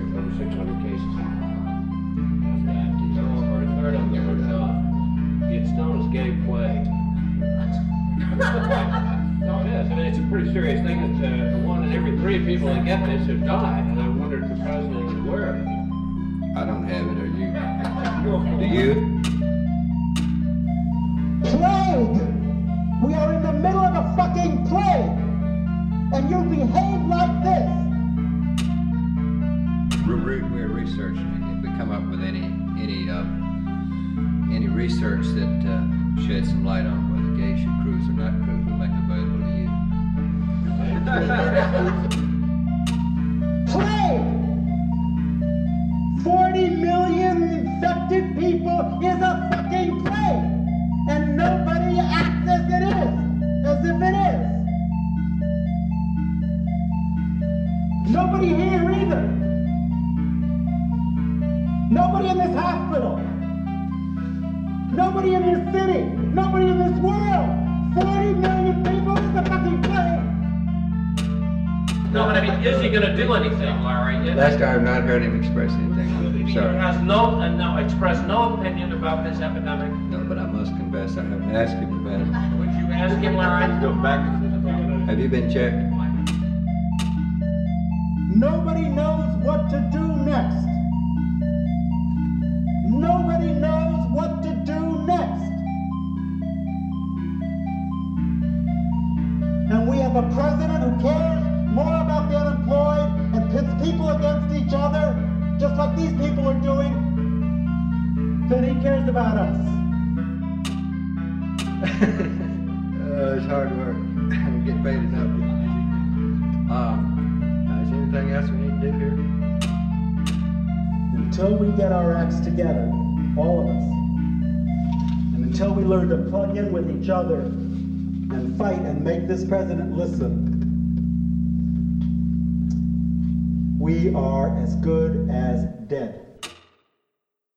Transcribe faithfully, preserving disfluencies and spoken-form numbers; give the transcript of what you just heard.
over six hundred cases. Over a third of them were uh, it's known as gay plague. No, it is. I mean, it's a pretty serious thing. It's uh, one in every three people that get this have died, and I wondered if the president was aware of it. I don't have it, or you? Do you? Plague! We are in the middle of a fucking plague! And you behave like this! We're, we're researching it. If we come up with any any uh, any research that uh, sheds some light on whether gays should cruise or not cruise, we'll make it available to you. Plague! forty million infected people is a fucking plague! And nobody acts as it is, as if it is. Nobody here either. Nobody in this hospital. Nobody in this city. Nobody in this world. forty million people is a fucking plague. No, but I mean, is he going to do anything, Larry? Last I have not heard him express anything. I'm He sorry. has no, uh, no, expressed no opinion about this epidemic. No, but I must confess I haven't asked him about it. Would you ask him, Larry? Go back. Have you been checked? Nobody knows what to do next. Nobody knows what to do next. And we have a president who cares more about the unemployed and pits people against each other, just like these people are doing, than he cares about us. uh, it's hard work. I don't get paid enough. Um, uh, is there anything else we need to do here? Until we get our acts together, all of us, and until we learn to plug in with each other and fight and make this president listen, we are as good as dead.